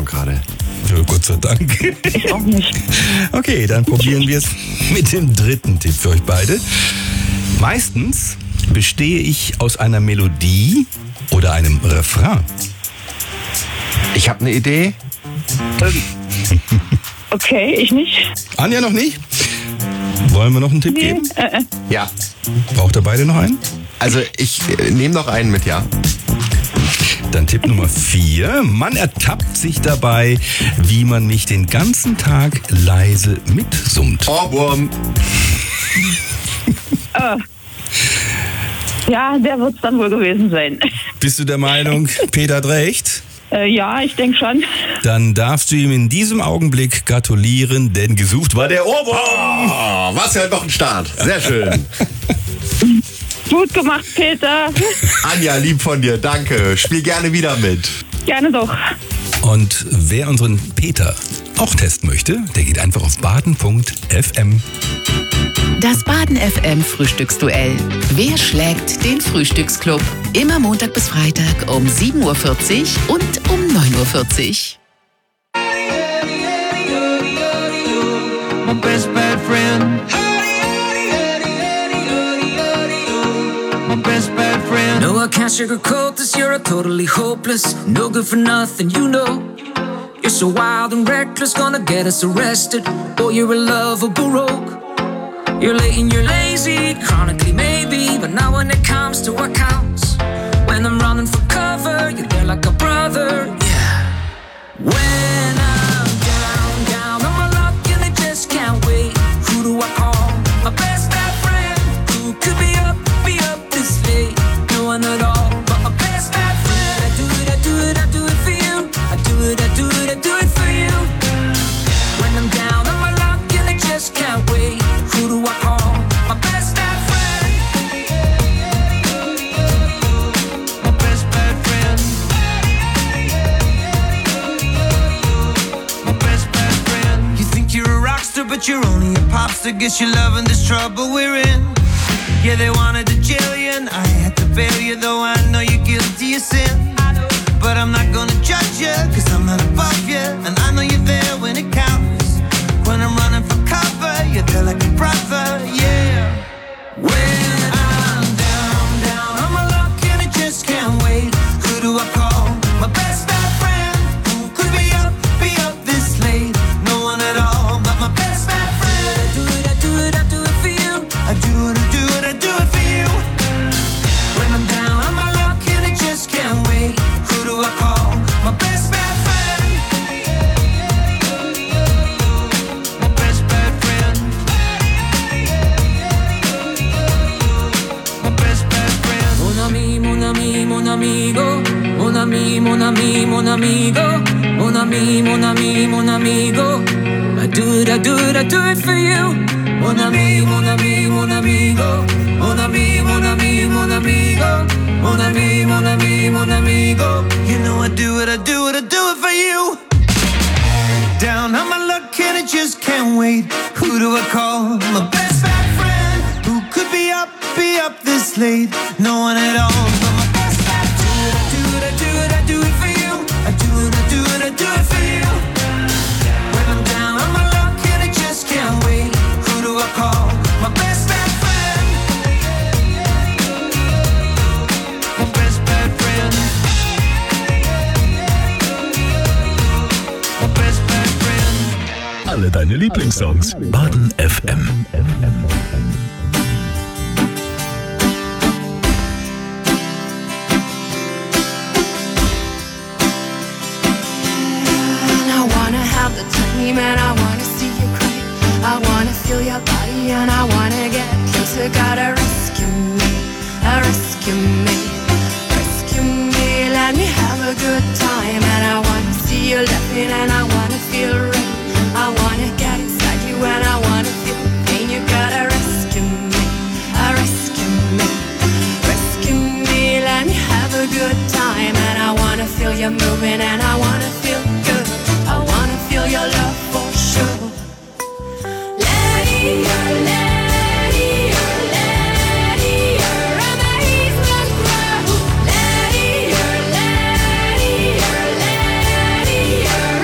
Ahnung gerade. Ja, Gott sei Dank. Ich auch nicht. Okay, dann probieren wir es mit dem dritten Tipp für euch beide. Meistens bestehe ich aus einer Melodie oder einem Refrain. Ich habe eine Idee. Okay, ich nicht. Anja noch nicht? Wollen wir noch einen Tipp Nee, geben? Ja. Braucht ihr beide noch einen? Also ich nehme noch einen mit, ja. Dann Tipp Nummer 4. Man ertappt sich dabei, wie man mich den ganzen Tag leise mitsummt. Ohrwurm. Ja, der wird es dann wohl gewesen sein. Bist du der Meinung, Peter hat recht? Ja, ich denke schon. Dann darfst du ihm in diesem Augenblick gratulieren, denn gesucht war der Ohrwurm. Oh, was für ein Wochenstart. Sehr schön. Gut gemacht, Peter. Anja, lieb von dir, danke. Spiel gerne wieder mit. Gerne doch. Und wer unseren Peter auch testen möchte, der geht einfach auf baden.fm. Das Baden FM Frühstücksduell. Wer schlägt den Frühstücksclub? Immer Montag bis Freitag um 7.40 Uhr und um 9.40 Uhr. My best bad friend. My best bad friend. No, I can't sugarcoat this. You're totally hopeless. No good for nothing, you know. You're so wild and reckless, gonna get us arrested. Boy, you're a lovable rogue. You're late and you're lazy, chronically maybe. But now when it comes to what counts, when I'm running for cover, you're there like a brother, yeah. When I'm down on my luck and I just can't wait. Who do I call? My best bad friend. Who could be up this late? No one at all but my best bad friend. I do it for you. I do it for you. When I'm down on my luck and I just can't wait. Who do I call? My best bad friend. My best bad friend. My best bad friend. You think you're a rockstar, but you're only a popstar. Guess you're loving this trouble we're in. Yeah, they wanted to jail you, and I had to bail you, though I know you're guilty of sin. But I'm not gonna judge you, cause I'm not above you, and I know you're there when it counts. When I'm running for cover, you're there like a brother, yeah. When I'm down on my luck and I just can't wait. Who do I call? My best bad friend. Who could be up this late? No one at all but my best bad friend. I do it for you. I do it for you. When I'm down on my luck and I just can't wait. Who do I call? My best bad friend. My best bad friend. My best bad friend. Mon ami, mon ami, mon amigo. Mon ami, mon ami, mon amigo. Mon ami, mon ami, mon amigo. I do it for you. Mon ami, mon ami, mon amigo. Mon ami, mon ami, mon amigo. Mon ami, mon ami, mon amigo. You know I do it for you. Down on my luck and I just can't wait. Who do I call? My best bad friend. Who could be up this late? No one at all but my best bad friend. I do it for you. I do it for you. When I'm down on my luck and I just can't wait. Who do I call? My best bad friend. My best bad friend. My best bad friend. Alle deine Lieblingssongs. Baden FM. Have the time and I wanna see you cry. I wanna feel your body and I wanna get closer. Gotta rescue me, rescue me, rescue me. Let me have a good time and I wanna see you laughing and I wanna feel rain. I wanna get inside you and I wanna feel pain. You gotta rescue me, rescue me, rescue me. Let me have a good time and I wanna feel you moving and I wanna feel good. I wanna feel your love for sure. Lady, lady, lady, amazement grow. Lady, lady, lady,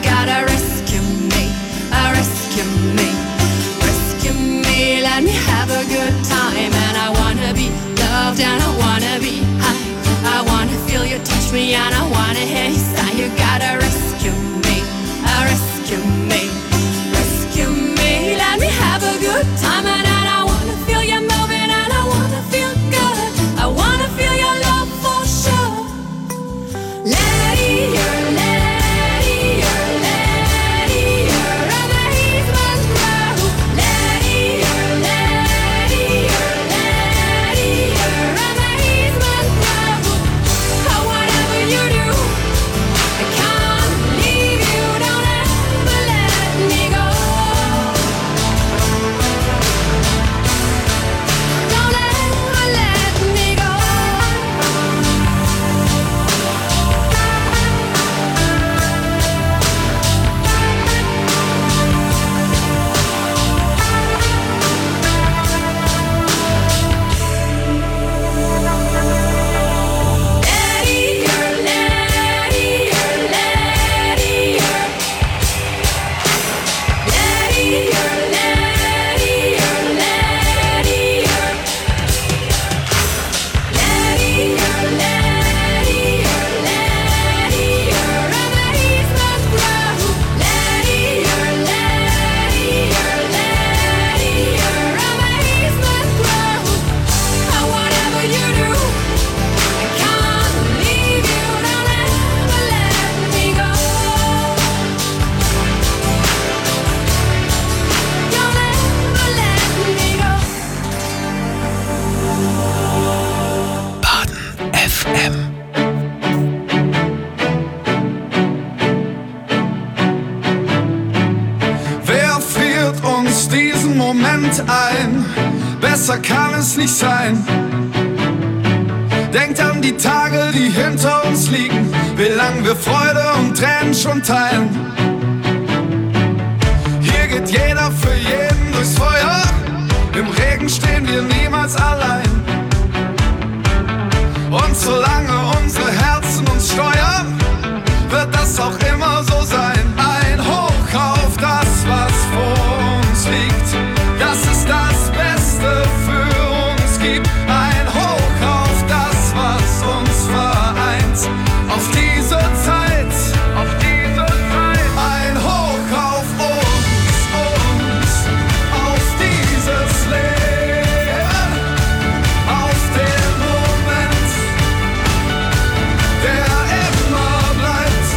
gotta rescue me, rescue me, rescue me. Let me have a good time, and I wanna be loved, and I wanna be high. I wanna feel you touch me, and I wanna hear you sigh. You gotta rescue me, rescue me, rescue me. Let me have a good time, and I wanna feel you moving, and I wanna feel good. I wanna feel your love for sure. Lady, you're lady, you're lady, you're amazement grow. Lady, you're lady, you're lady, you're amazement grow. Oh, whatever you do, I can't leave you. Don't ever let me go. Don't ever let me go. Lady, you're lady, you're lady, you're lady, you're lady, you're lady, you're lady, you're lady, you're lady, you're amazement grow. Lady, you're lady, you're lady, you're amazement grow. Oh, whatever you do, I can't leave you. Don't ever let me go. Don't ever let me go. Baden FM. Wer friert uns diesen Moment ein? Besser kann es nicht sein. Denkt an die Tage, die hinter uns liegen, wie lang wir Freude und Tränen schon teilen. Hier geht jeder für jeden durchs Feuer, im Regen stehen wir niemals allein. Und solange unsere Herzen uns steuern, wird das auch immer so sein. Ein Hoch auf das, was vor uns liegt, das ist das Beste für uns gibt. Ein Hoch auf das, was uns vereint, auf diese Zeit, auf diese Zeit. Ein Hoch auf uns, auf dieses Leben, auf den Moment, der immer bleibt.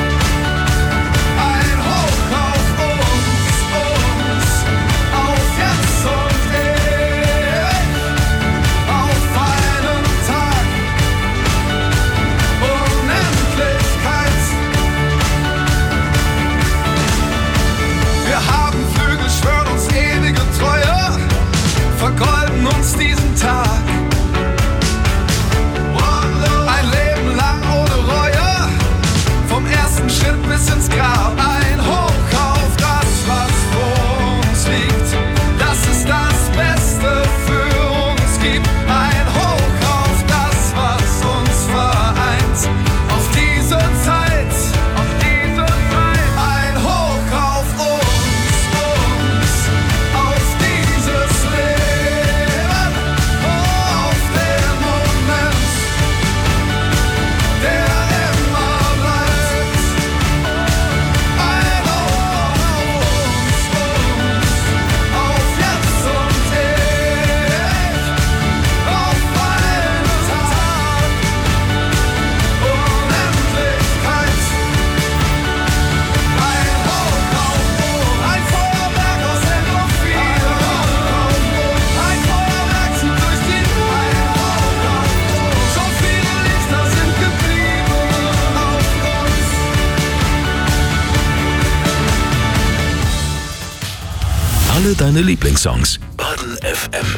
Ein Hoch auf uns, auf jetzt und ewig, auf einen Tag, Unendlichkeit. Wir haben Flügel, schwören uns ewige Treue, vergolden uns diesen Tag. Ein Leben lang ohne Reue, vom ersten Schritt bis ins Grab. Ein Hoch auf das, was vor uns liegt, das ist das Beste für uns gibt. Ein Hoch auf das, was uns vereint, auf diese Zeit, auf diese Zeit. Ein Hoch auf uns, auf dieses Leben, auf den Moment, der immer bleibt. Ein Hoch auf jetzt und ewig, auf einen Tag, Unendlichkeit. Ein Hoch auf uns, ein Feuerwerk aus Endorphin. Ein Feuerwerk zieht durch die Luft. So viele Lichter sind geblieben auf uns. Alle deine Lieblingssongs. Baden FM.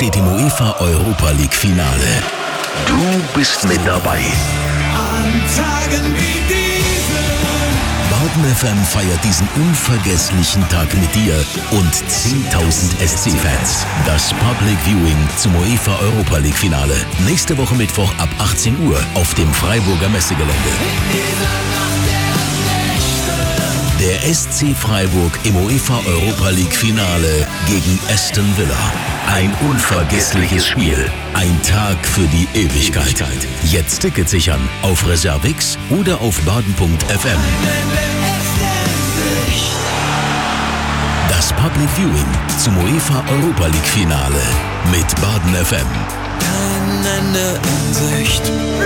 steht im UEFA Europa League Finale. Du bist mit dabei. An Tagen wie diesen. Baden FM feiert diesen unvergesslichen Tag mit dir und 10.000 SC-Fans. Das Public Viewing zum UEFA Europa League Finale. Nächste Woche Mittwoch ab 18 Uhr auf dem Freiburger Messegelände. Der SC Freiburg im UEFA Europa League Finale gegen Aston Villa. Ein unvergessliches Spiel. Ein Tag für die Ewigkeit. Jetzt Tickets sichern auf Reservix oder auf baden.fm. Das Public Viewing zum UEFA Europa League Finale mit Baden FM. Kein Ende in Sicht.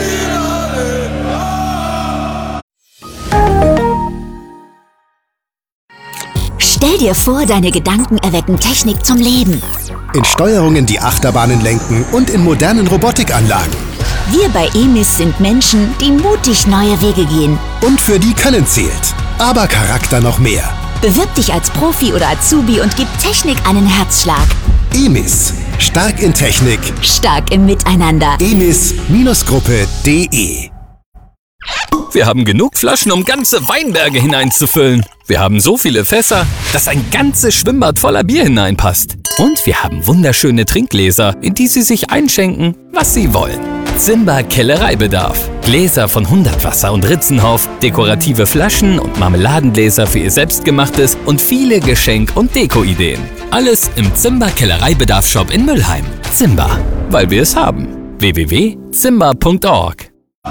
Stell dir vor, deine Gedanken erwecken Technik zum Leben. In Steuerungen, die Achterbahnen lenken und in modernen Robotikanlagen. Wir bei EMIS sind Menschen, die mutig neue Wege gehen. Und für die Können zählt. Aber Charakter noch mehr. Bewirb dich als Profi oder Azubi und gib Technik einen Herzschlag. EMIS. Stark in Technik. Stark im Miteinander. emis-gruppe.de. Wir haben genug Flaschen, um ganze Weinberge hineinzufüllen. Wir haben so viele Fässer, dass ein ganzes Schwimmbad voller Bier hineinpasst. Und wir haben wunderschöne Trinkgläser, in die Sie sich einschenken, was Sie wollen. Zimba Kellereibedarf. Gläser von Hundertwasser und Ritzenhoff, dekorative Flaschen und Marmeladengläser für Ihr Selbstgemachtes und viele Geschenk- und Deko-Ideen. Alles im Zimba Kellereibedarf-Shop in Müllheim. Zimba, weil wir es haben. www.zimba.org.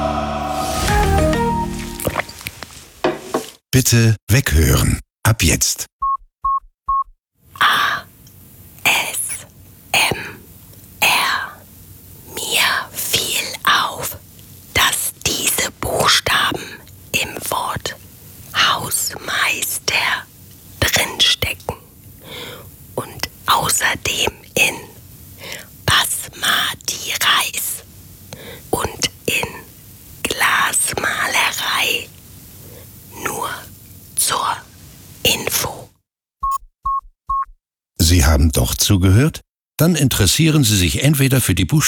Bitte weghören. Ab jetzt. Mir fiel auf, dass diese Buchstaben im Wort Hausmeister drinstecken und außerdem in Basmati Reis und in Glasmalerei. Nur zur Info. Sie haben doch zugehört? Dann interessieren Sie sich entweder für die Buchstaben